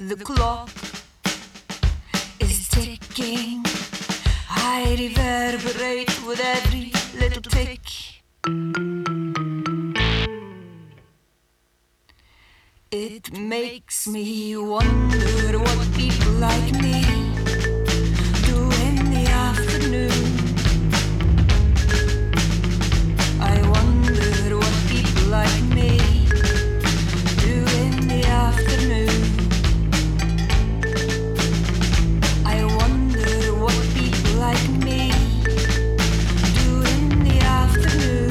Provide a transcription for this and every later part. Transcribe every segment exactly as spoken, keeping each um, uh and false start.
The clock is ticking. I reverberate with every little tick. It makes me wonder what people like me do in the afternoon. I wonder what people like me do in the afternoon. I wonder what people like me do in the afternoon.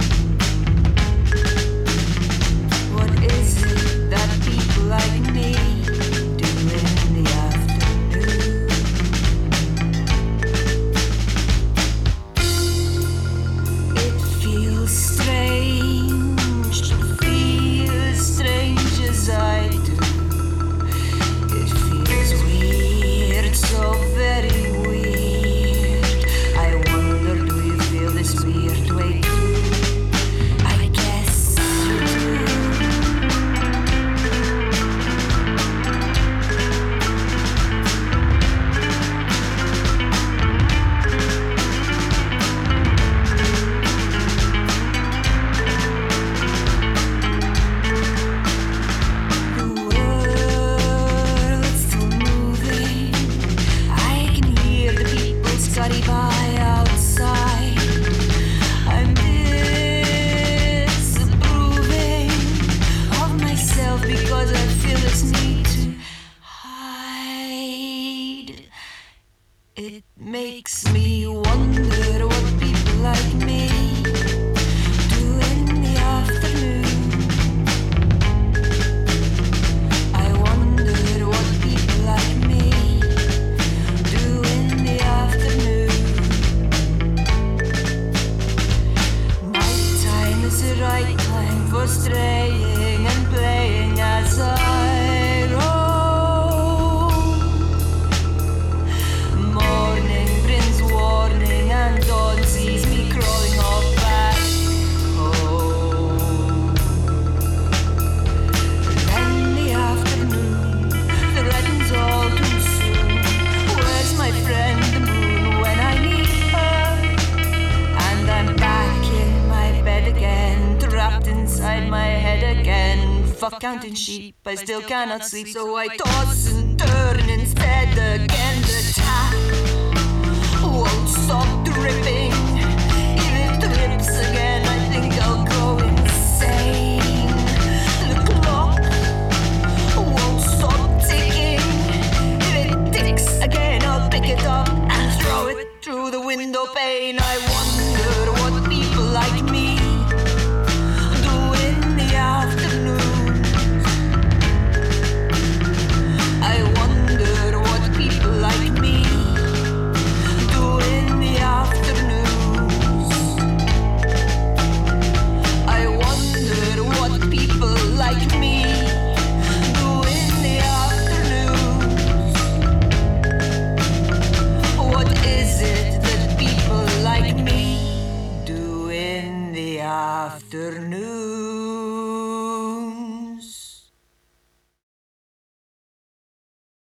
What is it that people like me do in the afternoon? It feels strange to feel as strange as I do. It feels weird, so very weird. I wonder, do you feel this weird way too? I guess you do. The world's still moving. I can hear the people scurry by outside. I'm disapproving of myself because I feel this need to hide. It makes me wonder what people like me do in the afternoon. I wonder what people like me do in the afternoon. Nighttime is the right time for straying and playing as I roam. Morning brings warning and dawn sees me crawling off back home. Then the afternoon threatens all too soon. Where's my friend the moon when I need her? And I'm back in my bed again, trapped inside my head again. Fuck counting sheep, I still cannot sleep, so I toss and turn instead again. The tap won't stop dripping.